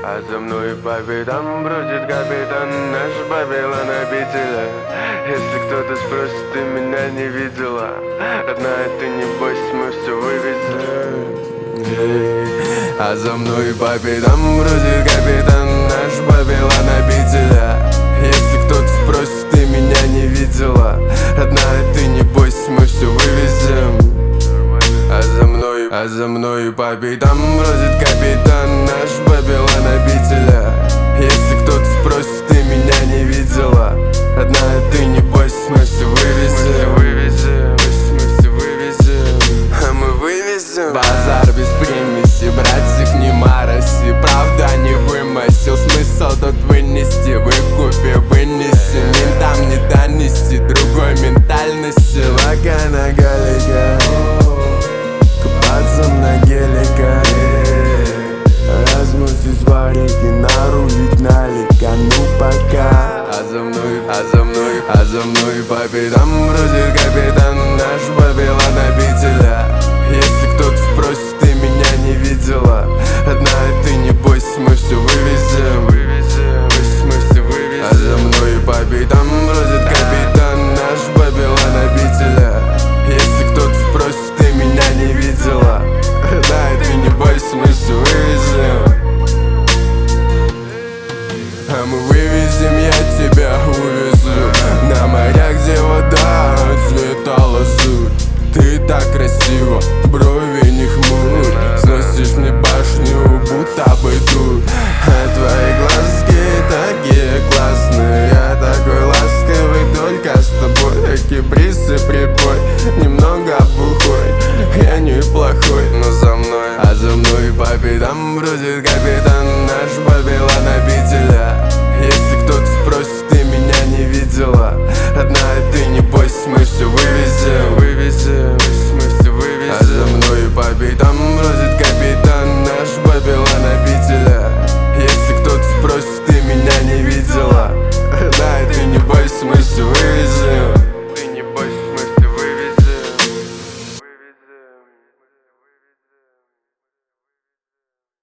А за мной по пятам бродит капитан наш Вавилон обителя. Если кто-то спросит, ты меня не видела, родная, ты не бойся, мы все вывезем. А за мной по пятам бродит капитан наш Вавилон обителя. Если кто-то спросит, ты меня не видела, родная, ты не бойся, мы все вывезем. А за мной по пятам бродит капитан наш Вавилон обителя. Если кто-то спросит, ты меня не видела, родная, ты не бойся, мы все вывезем. А мы вывезем. Базар без примеси, братик, не мароси. Правда не вымысел, смысл тут вынести. Выкупе вынеси, ментам не донести другой ментальности. Лака на галика, купаться на гелика, размусить варики, нарулить налика, ну пока. А за мной по пятам бродит капитан наш Вавилон обителя. Если кто-то спросит, ты меня не видела, родная, ты не бойся, мы все вывезем. А за мной по пятам бродит капитан наш Вавилон обителя. Если кто-то спросит, ты меня не видела, родная, ты не бойся, мы все вывезем. А мы вывезем, я тебя увезу на моря, где вода цвета лазурь. Ты так красиво, брови не хмурь, сносишь мне башню, будто бы тут. А твои глазки такие классные, я такой ласковый только с тобой. Такие бриз и прибой, немного бухой, я неплохой, но за мной. А за мной по пятам бродит капитан наш Вавилон обителя. Если кто-то спросит, ты меня не видела, родная, ты не бойся, мы все вывезем.